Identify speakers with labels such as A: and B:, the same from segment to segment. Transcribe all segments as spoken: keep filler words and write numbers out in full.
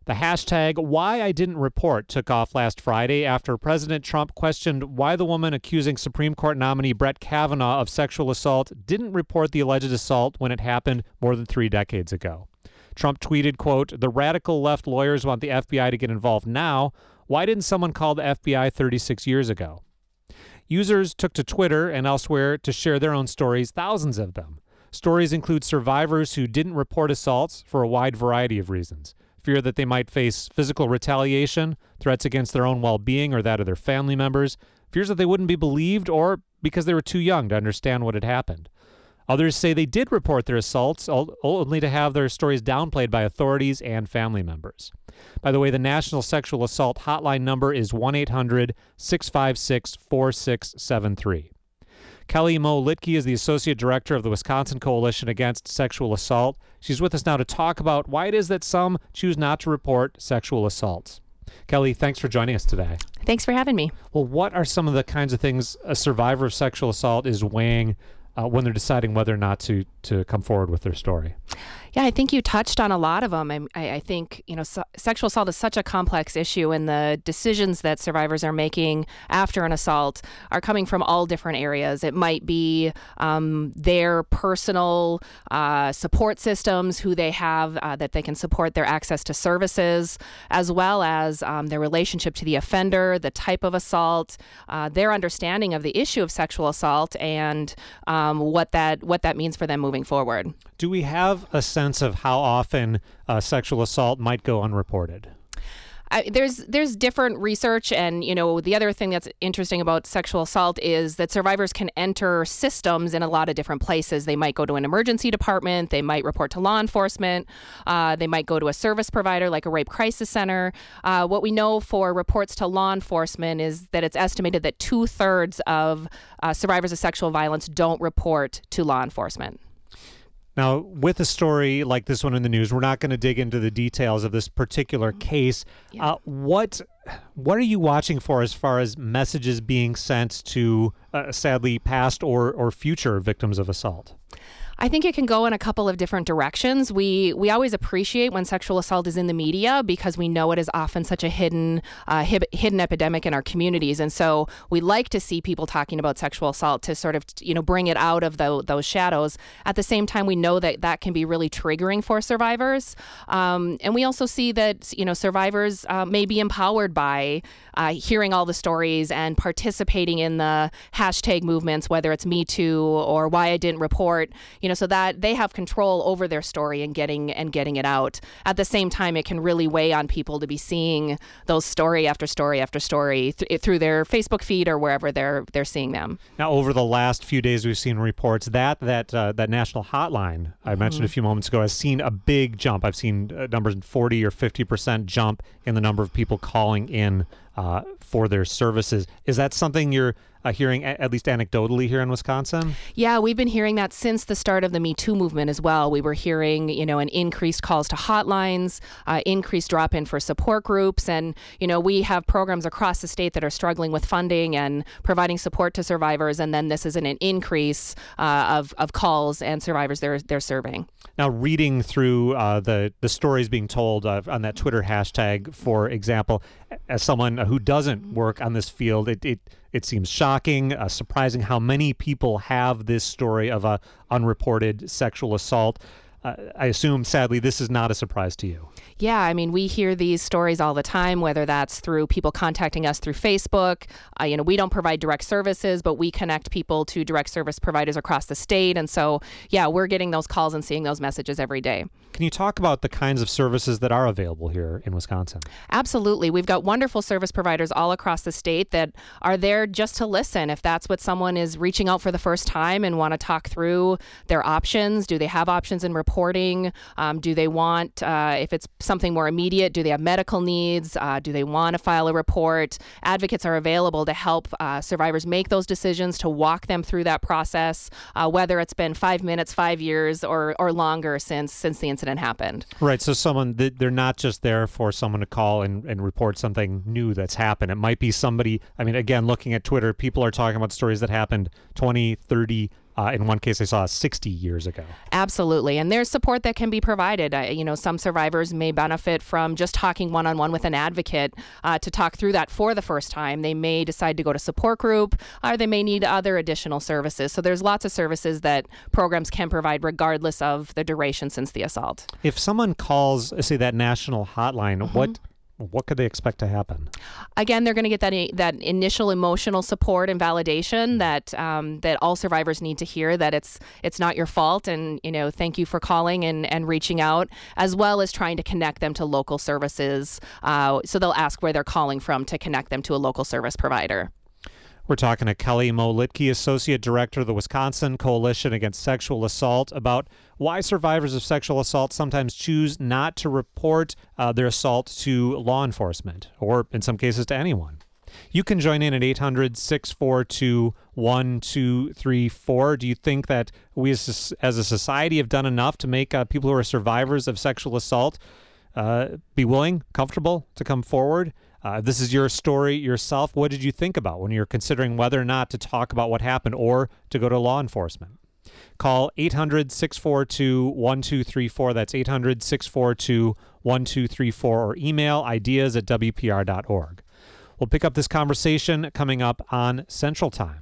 A: The hashtag Why I Didn't Report took off last Friday after President Trump questioned why the woman accusing Supreme Court nominee Brett Kavanaugh of sexual assault didn't report the alleged assault when it happened more than three decades ago. Trump tweeted, quote, "The radical left lawyers want the F B I to get involved now. Why didn't someone call the F B I thirty-six years ago?" Users took to Twitter and elsewhere to share their own stories, thousands of them. Stories include survivors who didn't report assaults for a wide variety of reasons. Fear that they might face physical retaliation, threats against their own well-being or that of their family members, fears that they wouldn't be believed, or because they were too young to understand what had happened. Others say they did report their assaults, only to have their stories downplayed by authorities and family members. By the way, the National Sexual Assault Hotline number is one eight hundred six five six four six seven three. Kelly Moe Litke is the Associate Director of the Wisconsin Coalition Against Sexual Assault. She's with us now to talk about why it is that some choose not to report sexual assaults. Kelly, thanks for joining us today.
B: Thanks for having me.
A: Well, what are some of the kinds of things a survivor of sexual assault is weighing uh, when they're deciding whether or not to, to come forward with their story?
B: Yeah, I think you touched on a lot of them. I, I think, you know, so, sexual assault is such a complex issue, and the decisions that survivors are making after an assault are coming from all different areas. It might be um, their personal uh, support systems, who they have uh, that they can support their access to services, as well as um, their relationship to the offender, the type of assault, uh, their understanding of the issue of sexual assault, and um, what that what that means for them moving forward.
A: Do we have a sense of how often uh, sexual assault might go unreported?
B: I, there's there's different research, and you know the other thing that's interesting about sexual assault is that survivors can enter systems in a lot of different places. They might go to an emergency department, they might report to law enforcement, uh, they might go to a service provider like a rape crisis center. Uh, what we know for reports to law enforcement is that it's estimated that two thirds of uh, survivors of sexual violence don't report to law enforcement.
A: Now, with a story like this one in the news, we're not going to dig into the details of this particular case. Yeah. Uh, what what are you watching for as far as messages being sent to, uh, sadly, past or, or future victims of assault?
B: I think it can go in a couple of different directions. We we always appreciate when sexual assault is in the media because we know it is often such a hidden uh, hib- hidden epidemic in our communities, and so we like to see people talking about sexual assault to sort of you know bring it out of the, those shadows. At the same time, we know that that can be really triggering for survivors, um, and we also see that you know survivors uh, may be empowered by uh, hearing all the stories and participating in the hashtag movements, whether it's Me Too or Why I Didn't Report. You know, so that they have control over their story and getting and getting it out. At the same time, it can really weigh on people to be seeing those story after story after story th- through their Facebook feed or wherever they're they're seeing them.
A: Now, over the last few days, we've seen reports that that uh, that national hotline I mm-hmm. mentioned a few moments ago has seen a big jump. I've seen uh, numbers forty or fifty percent jump in the number of people calling in uh, for their services. Is that something you're Uh, hearing a- at least anecdotally here in Wisconsin?
B: Yeah, we've been hearing that since the start of the Me Too movement as well. We were hearing, you know, an increased calls to hotlines, uh, increased drop-in for support groups, and, you know, we have programs across the state that are struggling with funding and providing support to survivors, and then this is an, an increase uh, of, of calls and survivors they're, they're serving.
A: Now, reading through uh, the, the stories being told uh, on that Twitter hashtag, for example, as someone who doesn't work on this field, it it, it seems shocking, uh, surprising how many people have this story of a unreported sexual assault. Uh, I assume, sadly, this is not a surprise to you.
B: Yeah, I mean, we hear these stories all the time, whether that's through people contacting us through Facebook. Uh, you know, we don't provide direct services, but we connect people to direct service providers across the state. And so, yeah, we're getting those calls and seeing those messages every day.
A: Can you talk about the kinds of services that are available here in Wisconsin?
B: Absolutely. We've got wonderful service providers all across the state that are there just to listen. If that's what someone is reaching out for the first time and want to talk through their options, do they have options in reporting? Um, do they want, uh, if it's something more immediate, do they have medical needs? Uh, do they want to file a report? Advocates are available to help uh, survivors make those decisions, to walk them through that process, uh, whether it's been five minutes, five years, or or longer since since the incident happened.
A: Right. So someone, they're not just there for someone to call and, and report something new that's happened. It might be somebody, I mean, again, looking at Twitter, people are talking about stories that happened twenty, thirty Uh, in one case, I saw sixty years ago.
B: Absolutely. And there's support that can be provided. Uh, you know, some survivors may benefit from just talking one-on-one with an advocate uh, to talk through that for the first time. They may decide to go to support group, or they may need other additional services. So there's lots of services that programs can provide regardless of the duration since the assault.
A: If someone calls, say, that national hotline, mm-hmm. what What could they expect to happen?
B: Again, they're going to get that that initial emotional support and validation that um, that all survivors need to hear, that it's it's not your fault, and you know, thank you for calling and, and reaching out, as well as trying to connect them to local services. Uh, so they'll ask where they're calling from to connect them to a local service provider.
A: We're talking to Kelly Moe-Littke, Associate Director of the Wisconsin Coalition Against Sexual Assault, about why survivors of sexual assault sometimes choose not to report uh, their assault to law enforcement, or in some cases to anyone. You can join in at eight hundred, six four two, one two three four. Do you think that we as a, as a society have done enough to make uh, people who are survivors of sexual assault uh, be willing, comfortable to come forward? Uh, this is your story yourself. What did you think about when you're considering whether or not to talk about what happened or to go to law enforcement? Call eight hundred, six four two, one two three four. That's eight hundred, six four two, one two three four, or email ideas at w p r dot org. We'll pick up this conversation coming up on Central Time.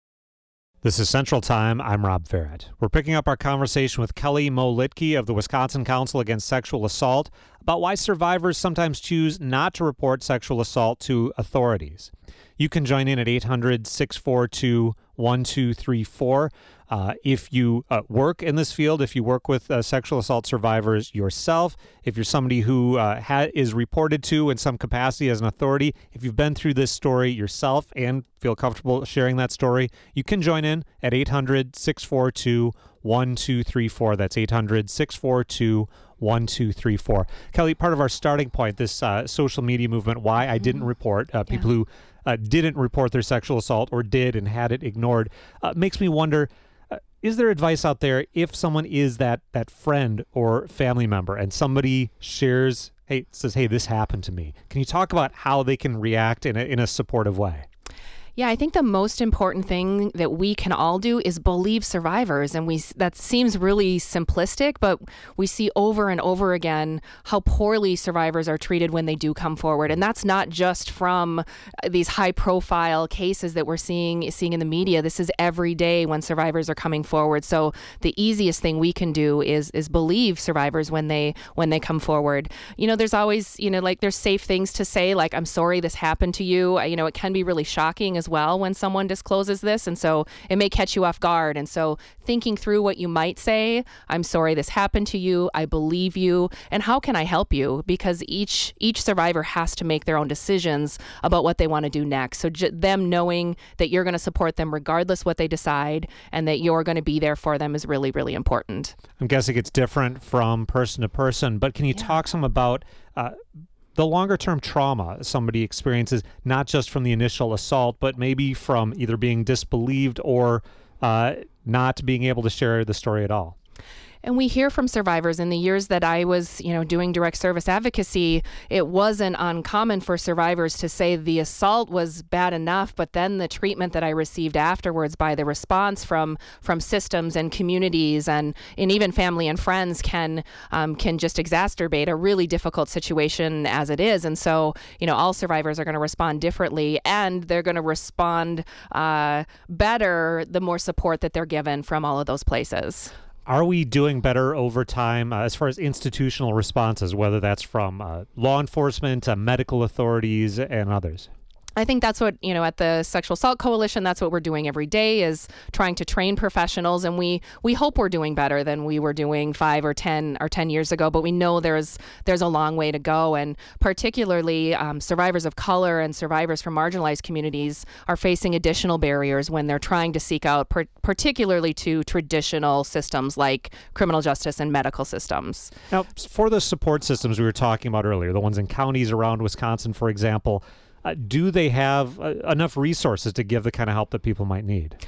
A: This is Central Time. I'm Rob Farrett. We're picking up our conversation with Kelly Moe-Littke of the Wisconsin Council Against Sexual Assault about why survivors sometimes choose not to report sexual assault to authorities. You can join in at eight hundred, six four two, one two three four. Uh, if you uh, work in this field, if you work with uh, sexual assault survivors yourself, if you're somebody who uh, ha- is reported to in some capacity as an authority, if you've been through this story yourself and feel comfortable sharing that story, you can join in at eight hundred, six four two, one two three four. That's eight hundred, six four two, one two three four. Kelly, part of our starting point, this uh, social media movement, why I didn't report, uh, people yeah. who uh, didn't report their sexual assault or did and had it ignored, uh, makes me wonder, is there advice out there if someone is that that friend or family member and somebody shares, hey, says, hey, this happened to me? Can you talk about how they can react in a, in a supportive way?
B: Yeah, I think the most important thing that we can all do is believe survivors. And we that seems really simplistic, but we see over and over again how poorly survivors are treated when they do come forward. And that's not just from these high profile cases that we're seeing seeing in the media. This is every day when survivors are coming forward. So the easiest thing we can do is is believe survivors when they when they come forward. You know, there's always, you know, like there's safe things to say, like, I'm sorry this happened to you. You know, it can be really shocking as well when someone discloses this, and so it may catch you off guard. And so thinking through what you might say, I'm sorry this happened to you, I believe you, and how can I help you? Because each each survivor has to make their own decisions about what they want to do next. So j- them knowing that you're going to support them regardless what they decide, and that you're going to be there for them is really, really important.
A: I'm guessing it's different from person to person, but can you yeah. talk some about uh, the longer-term trauma somebody experiences, not just from the initial assault, but maybe from either being disbelieved or uh, not being able to share the story at all?
B: And we hear from survivors in the years that I was, you know, doing direct service advocacy, it wasn't uncommon for survivors to say the assault was bad enough, but then the treatment that I received afterwards by the response from from systems and communities and, and even family and friends can um, can just exacerbate a really difficult situation as it is. And so, you know, all survivors are going to respond differently, and they're going to respond uh, better the more support that they're given from all of those places.
A: Are we doing better over time uh, as far as institutional responses, whether that's from uh, law enforcement, uh, medical authorities, and others?
B: I think that's what, you know, at the Sexual Assault Coalition, that's what we're doing every day, is trying to train professionals. And we we hope we're doing better than we were doing five or ten or ten years ago. But we know there's there's a long way to go. And particularly um, survivors of color and survivors from marginalized communities are facing additional barriers when they're trying to seek out, per- particularly to traditional systems like criminal justice and medical systems.
A: Now, for the support systems we were talking about earlier, the ones in counties around Wisconsin, for example, Uh, do they have uh, enough resources to give the kind of help that people might need?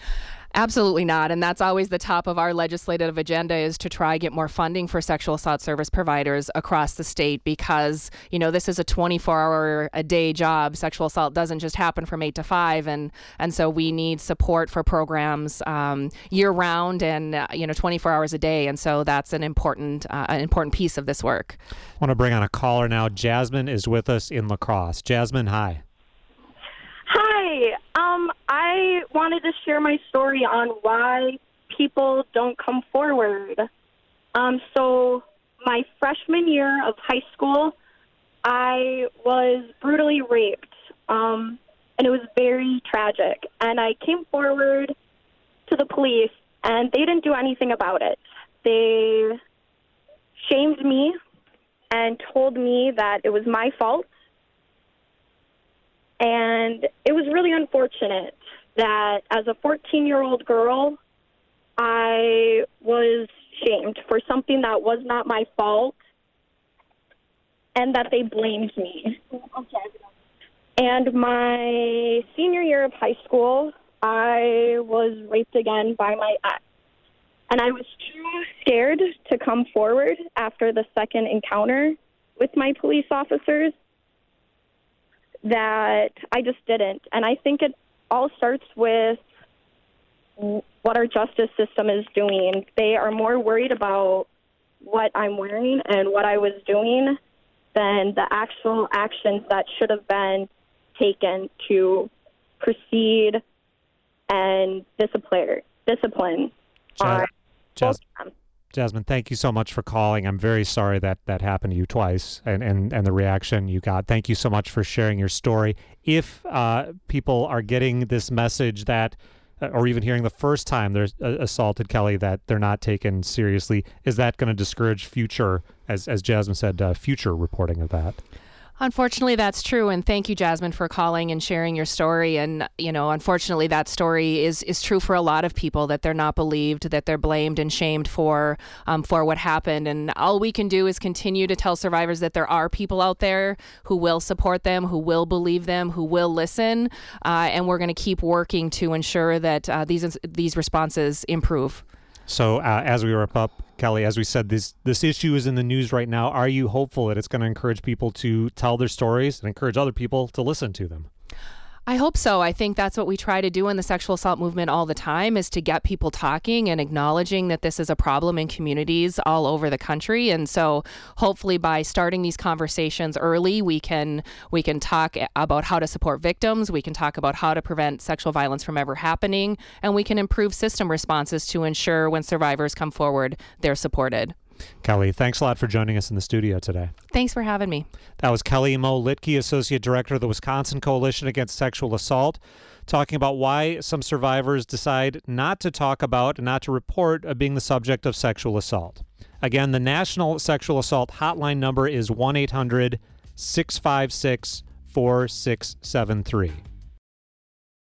B: Absolutely not. And that's always the top of our legislative agenda, is to try get more funding for sexual assault service providers across the state, because, you know, this is a twenty-four hour a day job. Sexual assault doesn't just happen from eight to five. And, and so we need support for programs um, year round and, uh, you know, twenty-four hours a day. And so that's an important, uh, an important piece of this work.
A: I want to bring on a caller now. Jasmine is with us in La Crosse. Jasmine, hi.
C: Hi. Um, I wanted to share my story on why people don't come forward. Um, so my freshman year of high school, I was brutally raped, um, and it was very tragic. And I came forward to the police, and they didn't do anything about it. They shamed me and told me that it was my fault. And it was really unfortunate that as a fourteen-year-old girl, I was shamed for something that was not my fault, and that they blamed me. And my senior year of high school, I was raped again by my ex. And I was too scared to come forward after the second encounter with my police officers that I just didn't. And I think it all starts with what our justice system is doing. They are more worried about what I'm wearing and what I was doing than the actual actions that should have been taken to proceed and discipline. discipline
A: Jas- Jas-
C: them.
A: Jasmine, thank you so much for calling. I'm very sorry that that happened to you twice, and, and, and the reaction you got. Thank you so much for sharing your story. If uh, people are getting this message that, uh, or even hearing the first time they're uh, assaulted, Kelly, that they're not taken seriously, is that going to discourage future, as, as Jasmine said, uh, future reporting of that?
B: Unfortunately, that's true. And thank you, Jasmine, for calling and sharing your story. And, you know, unfortunately, that story is, is true for a lot of people, that they're not believed, that they're blamed and shamed for um, for what happened. And all we can do is continue to tell survivors that there are people out there who will support them, who will believe them, who will listen. Uh, and we're going to keep working to ensure that uh, these these responses improve.
A: So uh, as we wrap up, Kelly, as we said, this this issue is in the news right now. Are you hopeful that it's going to encourage people to tell their stories and encourage other people to listen to them?
B: I hope so. I think that's what we try to do in the sexual assault movement all the time, is to get people talking and acknowledging that this is a problem in communities all over the country. And so hopefully by starting these conversations early, we can we can talk about how to support victims, we can talk about how to prevent sexual violence from ever happening, and we can improve system responses to ensure when survivors come forward, they're supported.
A: Kelly, thanks a lot for joining us in the studio today.
B: Thanks for having me.
A: That was Kelly Mo Litke, Associate Director of the Wisconsin Coalition Against Sexual Assault, talking about why some survivors decide not to talk about and not to report being the subject of sexual assault. Again, the National Sexual Assault Hotline number is one eight hundred six five six four six seven three.